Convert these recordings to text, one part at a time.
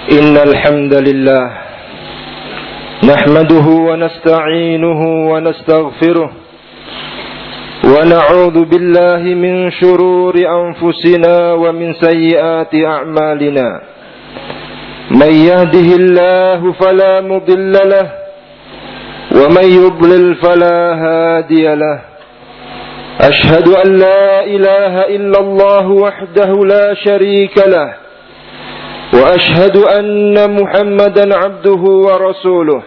إن الحمد لله نحمده ونستعينه ونستغفره ونعوذ بالله من شرور أنفسنا ومن سيئات أعمالنا من يهده الله فلا مضل له ومن يضلل فلا هادي له أشهد أن لا إله إلا الله وحده لا شريك له وأشهد أن محمدا عبده ورسوله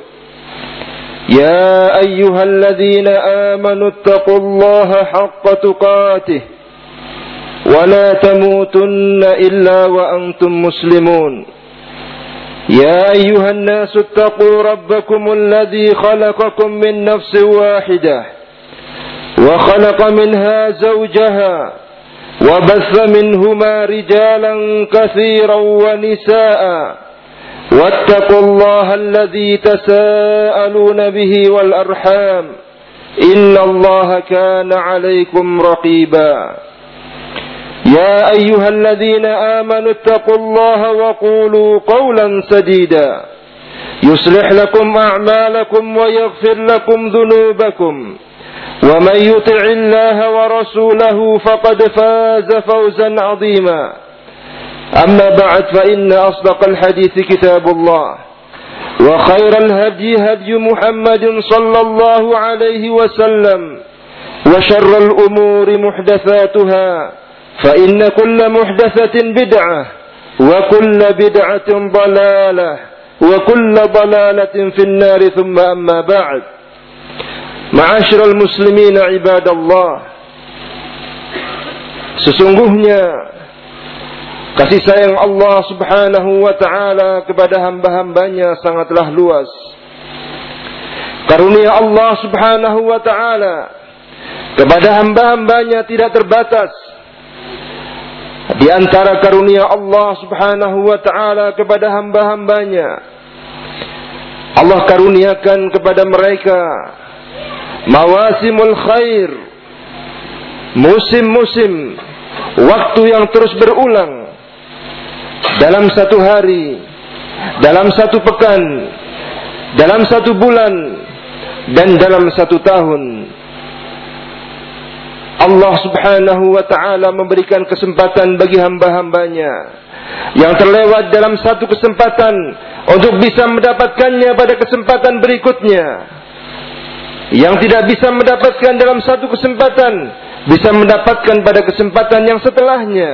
يا أيها الذين آمنوا اتقوا الله حق تقاته ولا تموتن إلا وأنتم مسلمون يا أيها الناس اتقوا ربكم الذي خلقكم من نفس واحدة وخلق منها زوجها وبث منهما رجالا كثيرا ونساء واتقوا الله الذي تساءلون به والأرحام إن الله كان عليكم رقيبا يا أيها الذين آمنوا اتقوا الله وقولوا قولا سديدا يصلح لكم أعمالكم ويغفر لكم ذنوبكم ومن يطع الله ورسوله فقد فاز فوزا عظيما أما بعد فإن أصدق الحديث كتاب الله وخير الهدي هدي محمد صلى الله عليه وسلم وشر الأمور محدثاتها فإن كل محدثة بدعة وكل بدعة ضلالة وكل ضلالة في النار ثم أما بعد Ma'asyiral muslimin ibadallah, sesungguhnya kasih sayang Allah subhanahu wa ta'ala kepada hamba-hambanya sangatlah luas. Karunia Allah subhanahu wa ta'ala kepada hamba-hambanya tidak terbatas. Di antara karunia Allah subhanahu wa ta'ala kepada hamba-hambanya, Allah karuniakan kepada mereka mawasimul khair, musim-musim, waktu yang terus berulang dalam satu hari, dalam satu pekan, dalam satu bulan, dan dalam satu tahun. Allah subhanahu wa ta'ala memberikan kesempatan bagi hamba-hambanya yang terlewat dalam satu kesempatan untuk bisa mendapatkannya pada kesempatan berikutnya. Yang tidak bisa mendapatkan dalam satu kesempatan, bisa mendapatkan pada kesempatan yang setelahnya.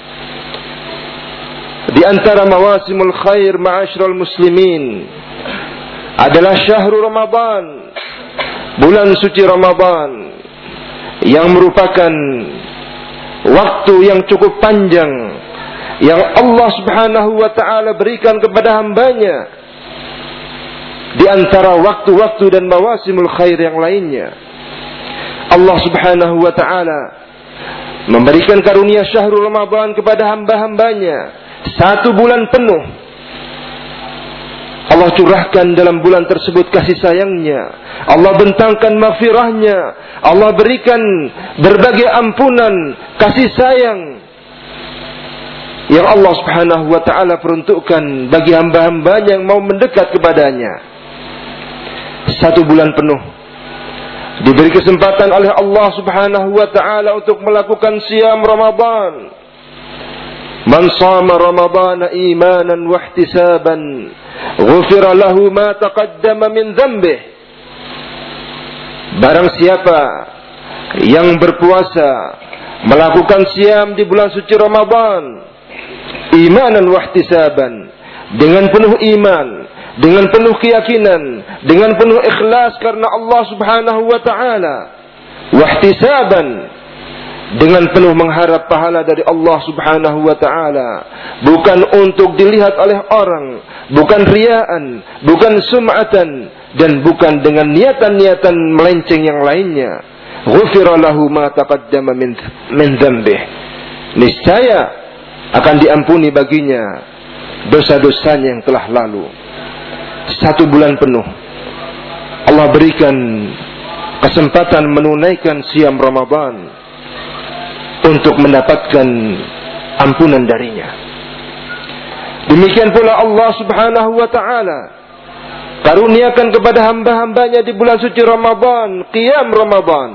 Di antara mawasimul khair ma'asyiral muslimin adalah syahrul Ramadan, bulan suci Ramadan, yang merupakan waktu yang cukup panjang yang Allah subhanahu wa ta'ala berikan kepada hambanya. Di antara waktu-waktu dan mawasimul khair yang lainnya, Allah subhanahu wa ta'ala memberikan karunia syahrul Ramadan kepada hamba-hambanya 1 bulan penuh. Allah curahkan dalam bulan tersebut kasih sayangnya, Allah bentangkan maghfirahnya, Allah berikan berbagai ampunan, kasih sayang yang Allah subhanahu wa ta'ala peruntukkan bagi hamba-hambanya yang mau mendekat kepadanya. 1 bulan penuh diberi kesempatan oleh Allah subhanahu wa ta'ala untuk melakukan siyam Ramadan. Man shama Ramadana imanan wa ihtisaban ghufira lahu ma taqaddama min dhanbih. Barang siapa yang berpuasa melakukan siyam di bulan suci Ramadan imanan wa ihtisaban, dengan penuh iman, dengan penuh keyakinan, dengan penuh ikhlas karena Allah subhanahu wa ta'ala, wahtisaban, dengan penuh mengharap pahala dari Allah subhanahu wa ta'ala, bukan untuk dilihat oleh orang, bukan riyaan, bukan sum'atan, dan bukan dengan niatan-niatan melenceng yang lainnya. Ghufira lahu ma taqaddama min dhanbih, niscaya akan diampuni baginya dosa-dosanya yang telah lalu. 1 bulan penuh Allah berikan kesempatan menunaikan siyam Ramadan untuk mendapatkan ampunan darinya. Demikian pula Allah Subhanahu wa ta'ala karuniakan kepada hamba-hambanya di bulan suci Ramadan, qiyam Ramadan,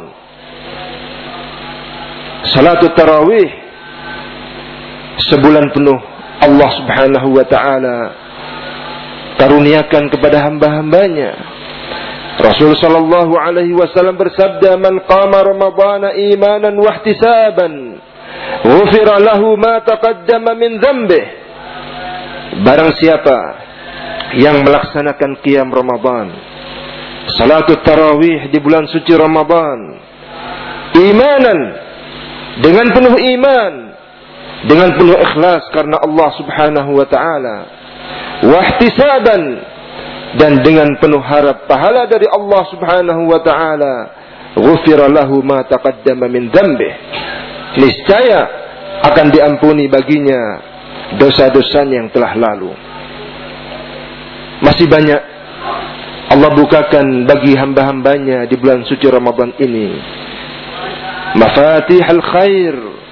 salatul tarawih sebulan penuh. Allah Subhanahu wa ta'ala karuniakan kepada hamba-hambanya. Rasul sallallahu alaihi wasallam bersabda, "Man qama Ramadhana imanan wa ihtisaban, ghufira lahu ma taqaddama min dhanbih." Barang siapa yang melaksanakan qiyam Ramadan, salatul tarawih di bulan suci Ramadan, imanan, dengan penuh iman, dengan penuh ikhlas karena Allah Subhanahu wa ta'ala, wahtisaban, dan dengan penuh harap pahala dari Allah Subhanahu wa ta'ala, ghufira lahu ma taqaddama min dhanbih, niscaya akan diampuni baginya dosa-dosanya yang telah lalu. Masih banyak Allah bukakan bagi hamba-hambanya di bulan suci Ramadan ini mafatihul khair,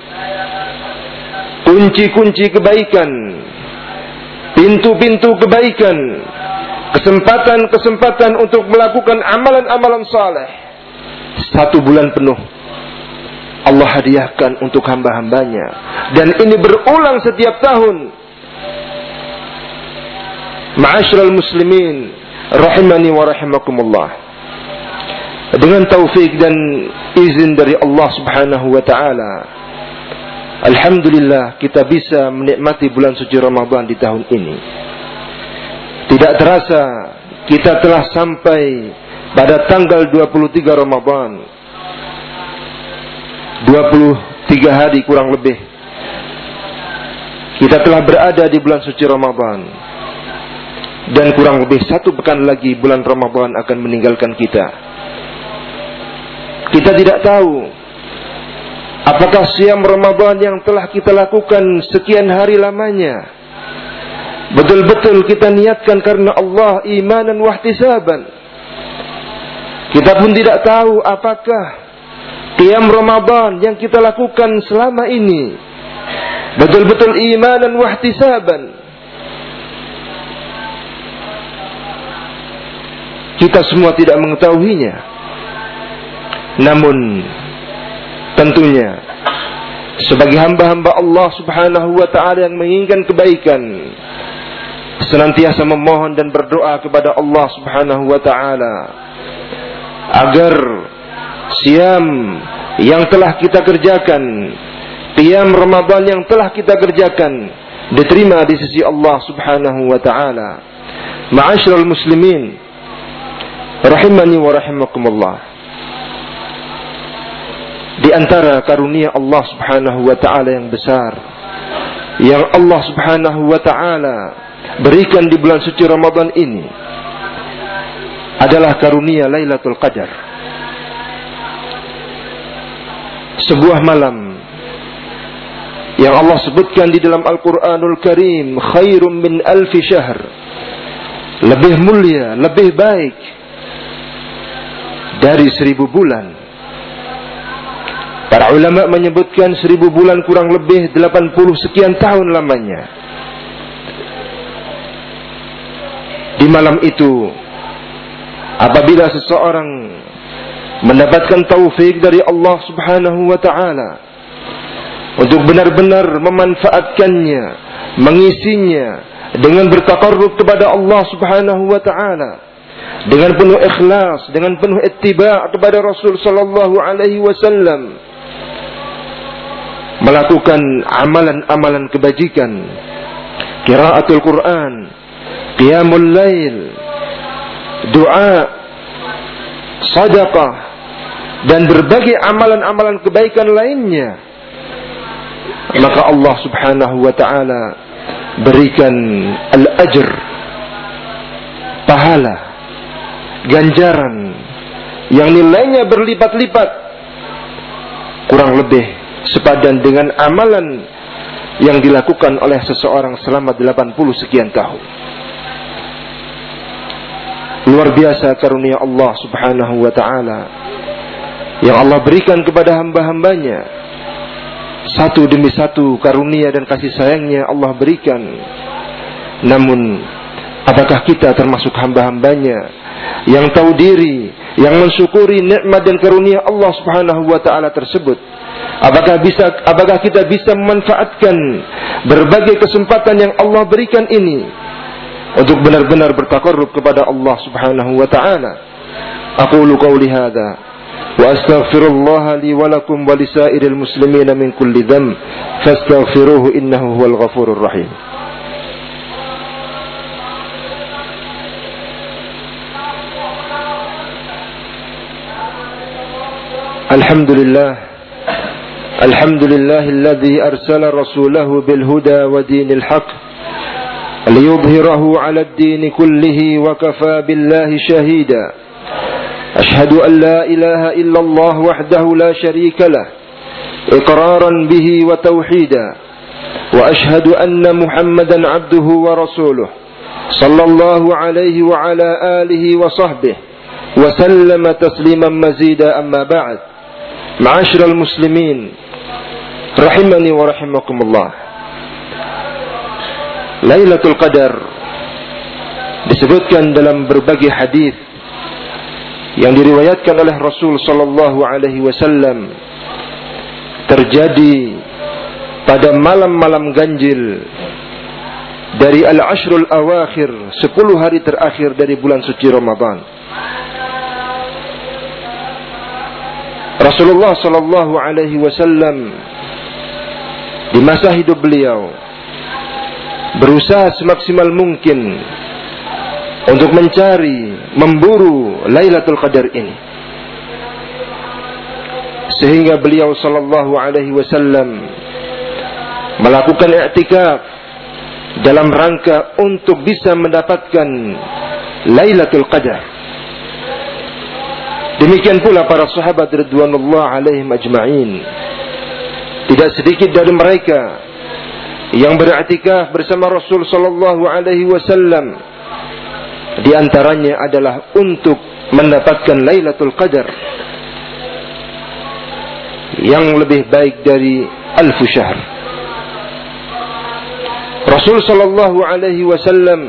kunci-kunci kebaikan, pintu-pintu kebaikan, kesempatan-kesempatan untuk melakukan amalan-amalan saleh. 1 bulan penuh Allah hadiahkan untuk hamba-hambanya, dan ini berulang setiap tahun. Ma'asyiral muslimin rahimani wa rahimakumullah, dengan taufik dan izin dari Allah Subhanahu wa ta'ala, alhamdulillah kita bisa menikmati bulan suci Ramadan di tahun ini. Tidak terasa kita telah sampai pada tanggal 23 Ramadan. 23 hari kurang lebih kita telah berada di bulan suci Ramadan, dan kurang lebih 1 pekan lagi bulan Ramadan akan meninggalkan kita. Kita tidak tahu apakah siam Ramadan yang telah kita lakukan sekian hari lamanya betul-betul kita niatkan karena Allah, imanan wahtisaban. Kita pun tidak tahu apakah qiyam Ramadan yang kita lakukan selama ini betul-betul imanan wahtisaban. Kita semua tidak mengetahuinya. Namun tentunya sebagai hamba-hamba Allah Subhanahu wa ta'ala yang menginginkan kebaikan, senantiasa memohon dan berdoa kepada Allah Subhanahu wa ta'ala agar siam yang telah kita kerjakan, qiyam Ramadan yang telah kita kerjakan, diterima di sisi Allah Subhanahu wa ta'ala. Ma'asyiral muslimin rahimani wa rahimakumullah, di antara karunia Allah Subhanahu wa ta'ala yang besar yang Allah Subhanahu wa ta'ala berikan di bulan suci Ramadan ini adalah karunia Lailatul Qadar. Sebuah malam yang Allah sebutkan di dalam Al-Quranul Karim, khairum min alfi syahr, lebih mulia, lebih baik dari 1000 bulan. Para ulama menyebutkan 1000 bulan kurang lebih 80 sekian tahun lamanya. Di malam itu, apabila seseorang mendapatkan taufik dari Allah Subhanahu wa ta'ala untuk benar-benar memanfaatkannya, mengisinya dengan bertaqarrub kepada Allah Subhanahu wa ta'ala, dengan penuh ikhlas, dengan penuh ittiba' kepada Rasul sallallahu alaihi wasallam, melakukan amalan-amalan kebajikan, qiraatul Quran, qiyamul lail, doa, sedekah, dan berbagai amalan-amalan kebaikan lainnya, maka Allah Subhanahu wa ta'ala berikan al-ajr, pahala, ganjaran yang nilainya berlipat-lipat, kurang lebih sepadan dengan amalan yang dilakukan oleh seseorang selama 80 sekian tahun. Luar biasa karunia Allah Subhanahu wa ta'ala yang Allah berikan kepada hamba-hambanya. Satu demi satu karunia dan kasih sayangnya Allah berikan. Namun apakah kita termasuk hamba-hambanya yang tahu diri, yang mensyukuri nikmat dan karunia Allah Subhanahu wa taala tersebut? Apakah kita bisa memanfaatkan berbagai kesempatan yang Allah berikan ini untuk benar-benar bertaqarrub kepada Allah Subhanahu wa taala? Aqulu qawli hadza wa astaghfirullah li wa lakum wa lisairil muslimin min kulli dhanb fastaghfiruhu innahu huwal ghafurur rahim. الحمد لله الذي أرسل رسوله بالهدى ودين الحق ليظهره على الدين كله وكفى بالله شهيدا. أشهد أن لا إله إلا الله وحده لا شريك له إقرارا به وتوحيدا، وأشهد أن محمدا عبده ورسوله صلى الله عليه وعلى آله وصحبه وسلم تسليما مزيدا. أما بعد، معاشر المسلمين rahimani wa rahimakumullah. Lailatul Qadar disebutkan dalam berbagai hadis yang diriwayatkan oleh Rasul sallallahu alaihi wasallam terjadi pada malam-malam ganjil dari al-ashrul awakhir, 10 hari terakhir dari bulan suci Ramadan. Rasulullah sallallahu alaihi wasallam di masa hidup beliau berusaha semaksimal mungkin untuk mencari, memburu Lailatul Qadar ini, sehingga beliau sallallahu alaihi wasallam melakukan i'tikaf dalam rangka untuk bisa mendapatkan Lailatul Qadar. Demikian pula para sahabat ridwanullah alaihim ajma'in. Tidak sedikit dari mereka yang beriktikaf bersama Rasul sallallahu alaihi wasallam, di antaranya adalah untuk mendapatkan Lailatul Qadar yang lebih baik dari 1000 syahr. Rasul sallallahu alaihi wasallam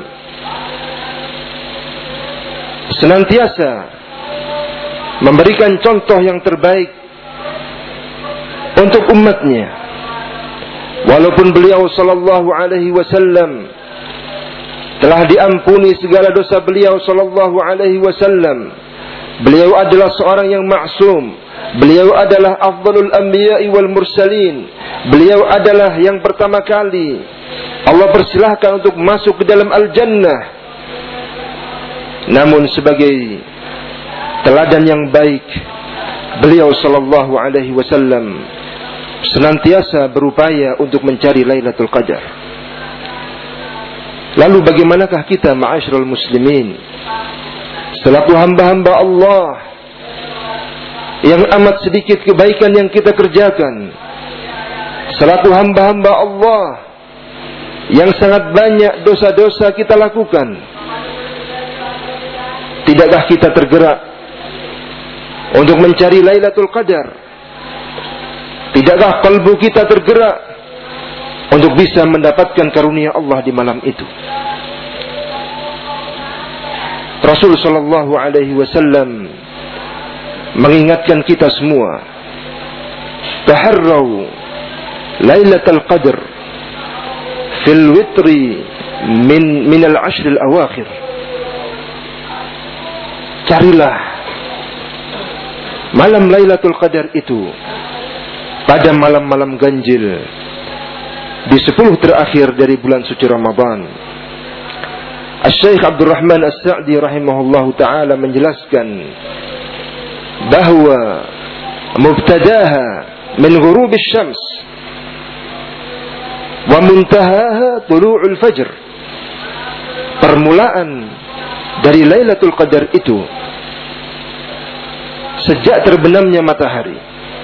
senantiasa memberikan contoh yang terbaik untuk umatnya. Walaupun beliau sallallahu alaihi wasallam telah diampuni segala dosa beliau sallallahu alaihi wasallam, beliau adalah seorang yang maksum. Beliau adalah afdalul anbiya'i wal mursalin. Beliau adalah yang pertama kali Allah persilahkan untuk masuk ke dalam al-jannah. Namun sebagai teladan yang baik, beliau sallallahu alaihi wasallam senantiasa berupaya untuk mencari Lailatul Qadar. Lalu bagaimanakah kita ma'asyiral muslimin selaku hamba-hamba Allah yang amat sedikit kebaikan yang kita kerjakan, selaku hamba-hamba Allah yang sangat banyak dosa-dosa kita lakukan? Tidakkah kita tergerak untuk mencari Lailatul Qadar? Tidakkah kalbu kita tergerak untuk bisa mendapatkan karunia Allah di malam itu? Rasul sallallahu alaihi wasallam mengingatkan kita semua, taharrau Lailatul Qadar fil witri min al-ashr al-awakhir. Carilah malam Lailatul Qadar itu pada malam-malam ganjil di 10 terakhir dari bulan suci Ramadan. Asy-Syaikh Abdul Rahman As-Sa'di rahimahullahu taala menjelaskan bahwa mubtadaha min ghurubis syams wa muntahaha tulu'ul fajr. Permulaan dari Lailatul Qadar itu sejak terbenamnya matahari,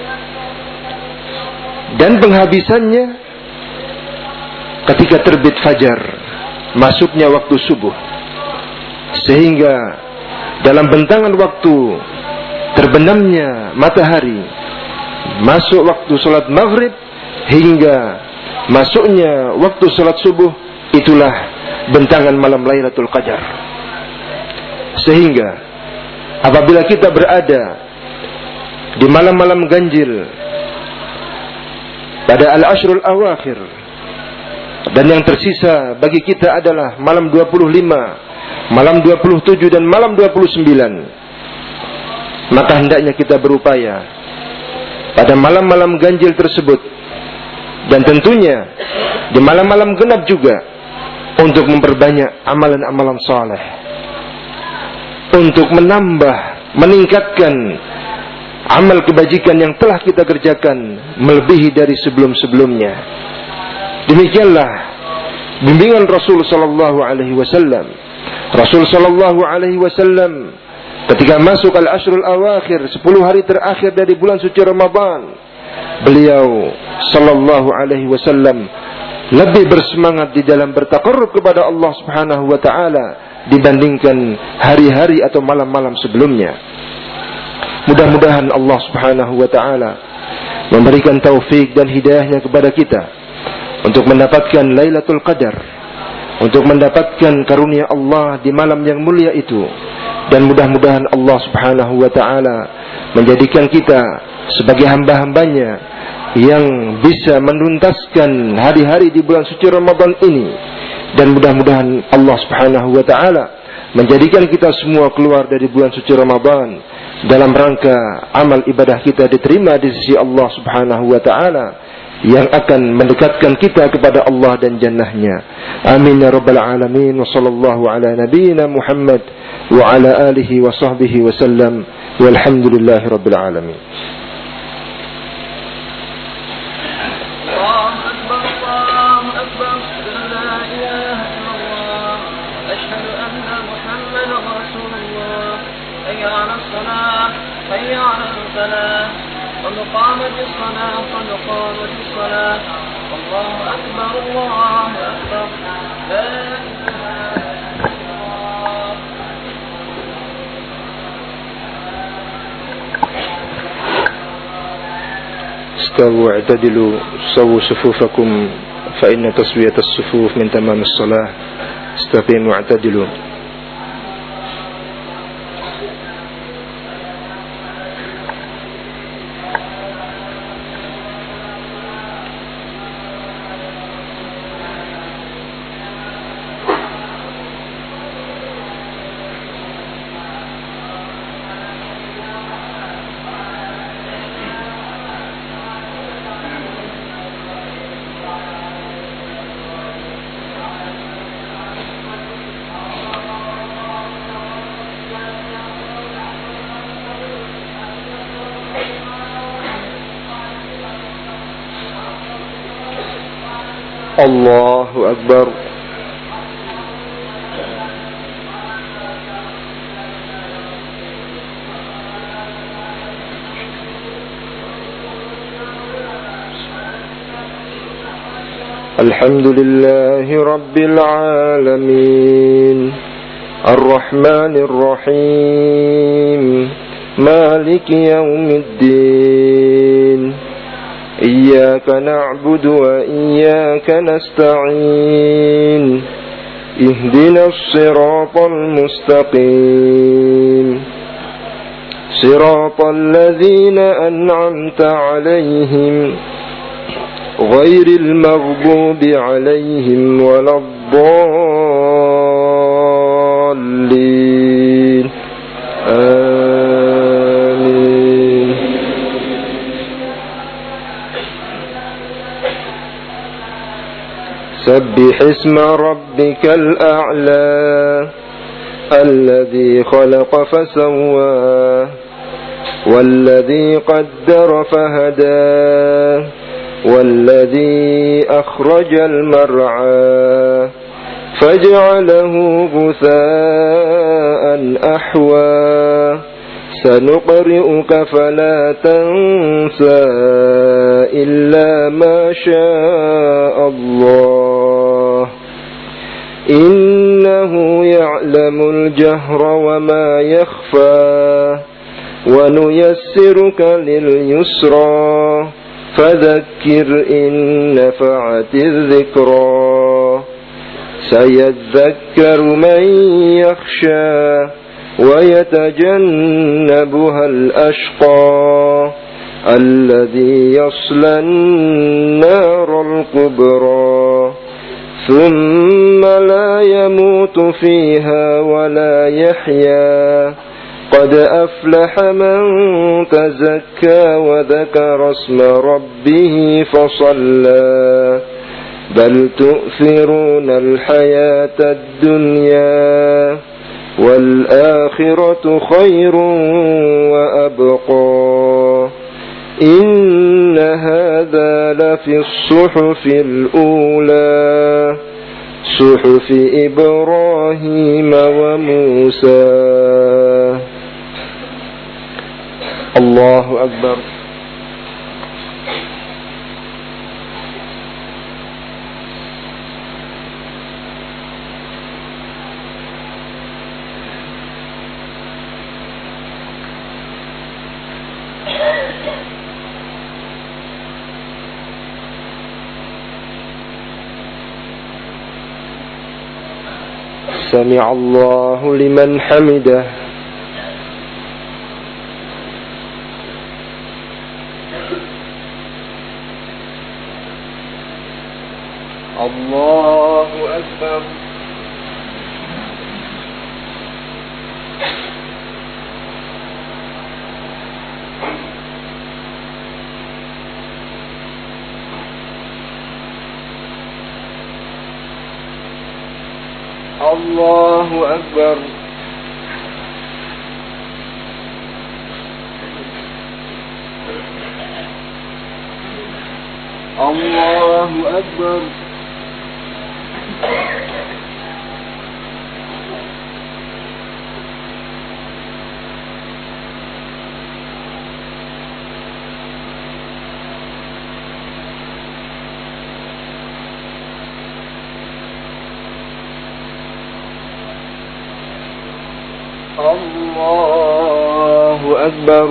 dan penghabisannya ketika terbit fajar, masuknya waktu subuh. Sehingga dalam bentangan waktu terbenamnya matahari, masuk waktu salat maghrib hingga masuknya waktu salat subuh, itulah bentangan malam Lailatul Qadar. Sehingga apabila kita berada di malam-malam ganjil pada al-ashrul awakhir, dan yang tersisa bagi kita adalah malam 25, malam 27 dan malam 29, maka hendaknya kita berupaya pada malam-malam ganjil tersebut, dan tentunya di malam-malam genap juga, untuk memperbanyak amalan-amalan saleh, untuk menambah, meningkatkan amal kebajikan yang telah kita kerjakan melebihi dari sebelum-sebelumnya. Demikianlah bimbingan Rasul sallallahu alaihi wasallam. Rasul sallallahu alaihi wasallam ketika masuk al-ashrul awakhir, 10 hari terakhir dari bulan suci Ramadan, beliau sallallahu alaihi wasallam lebih bersemangat di dalam bertaqarrub kepada Allah Subhanahu wa taala dibandingkan hari-hari atau malam-malam sebelumnya. Mudah-mudahan Allah Subhanahu wa taala memberikan taufik dan hidayahnya kepada kita untuk mendapatkan Lailatul Qadar, untuk mendapatkan karunia Allah di malam yang mulia itu. Dan mudah-mudahan Allah Subhanahu wa ta'ala menjadikan kita sebagai hamba-hambanya yang bisa menuntaskan hari-hari di bulan suci Ramadan ini. Dan mudah-mudahan Allah Subhanahu wa ta'ala menjadikan kita semua keluar dari bulan suci Ramadan dalam rangka amal ibadah kita diterima di sisi Allah Subhanahu wa ta'ala, yang akan mendekatkan kita kepada Allah dan jannahnya. Amin ya rabbal alamin. Wa sallallahu ala nabiyyina Muhammad wa ala alihi wa sahbihi wa sallam. Walhamdulillahi rabbil alamin. قد قامت الصلاة قد قامت الصلاة الله أكبر الله أكبر لا إله إلا الله. استووا اعتدلوا سووا صفوفكم فإن تسوية الصفوف من تمام الصلاة. استقيموا واعتدلوا. Allahu Akbar. Alhamdulillahi Rabbil Alamin, Ar-Rahmanir Rahim, Maliki Yawmiddin. إياك نعبد وإياك نستعين اهدنا الصراط المستقيم صراط الذين أنعمت عليهم غير المغضوب عليهم ولا الضالين سبح اسم ربك الأعلى الذي خلق فسوى والذي قدر فهدى والذي أخرج المرعى فجعله غثاء أحوى سنقرئك فلا تنسى إلا ما شاء الله إنه يعلم الجهر وما يخفى ونيسرك لليسرى فذكر إن نفعت الذكرى سيذكر من يخشى ويتجنبها الأشقى الذي يصلى النار الكبرى ثم لا يموت فيها ولا يحيا قد أفلح من تزكى وذكر اسم ربه فصلى بل تؤثرون الحياة الدنيا والآخرة خير وأبقى إن هذا لفي الصحف الأولى صحف إبراهيم وموسى. الله أكبر. سمع الله لمن حمده. الله أكبر. الله أكبر. الله أكبر. الله أكبر.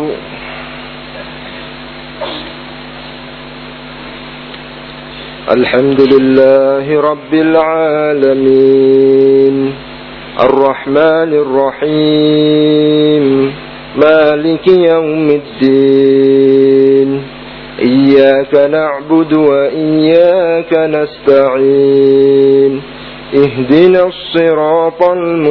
الحمد لله رب العالمين الرحمن الرحيم مالك يوم الدين إياك نعبد وإياك نستعين اهدنا الصراط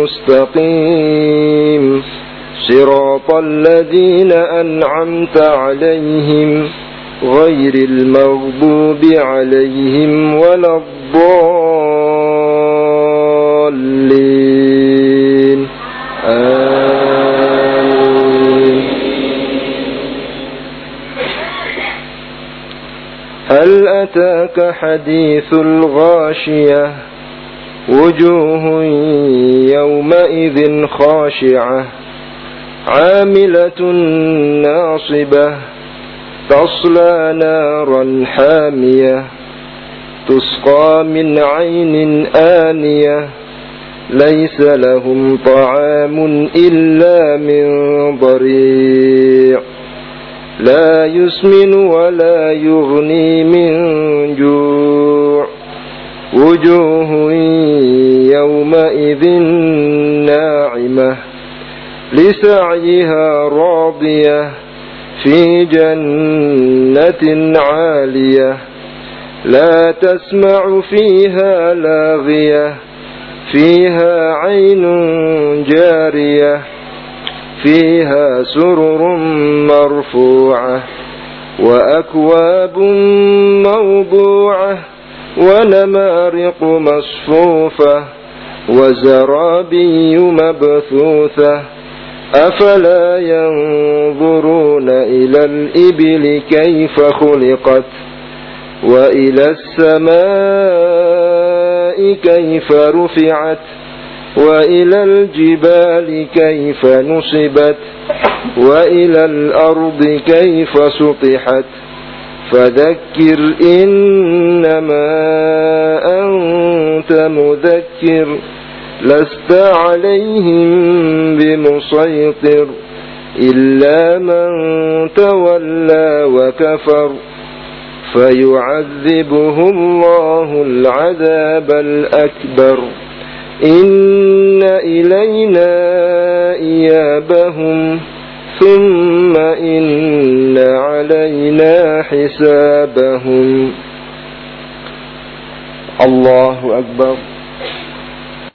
المستقيم صراط الذين أنعمت عليهم غير المغضوب عليهم ولا الضالين آمين. هل أتاك حديث الغاشية وجوه يومئذ خاشعة عاملة ناصبة تصلى نارا حامية تسقى من عين آنية ليس لهم طعام إلا من ضريع لا يسمن ولا يغني من جوع وجوه يومئذ ناعمة لسعيها راضية في جنة عالية لا تسمع فيها لاغية فيها عين جارية فيها سرر مرفوعة وأكواب موضوعة ونمارق مصفوفة وزرابي مبثوثة أفلا ينظرون إلى الإبل كيف خلقت وإلى السماء كيف رفعت وإلى الجبال كيف نصبت وإلى الأرض كيف سطحت فذكر إنما أنت مذكر لست عليهم بمسيطر إلا من تولى وكفر فيعذبه الله العذاب الأكبر إن إلينا إيابهم ثم إن علينا حسابهم. الله أكبر.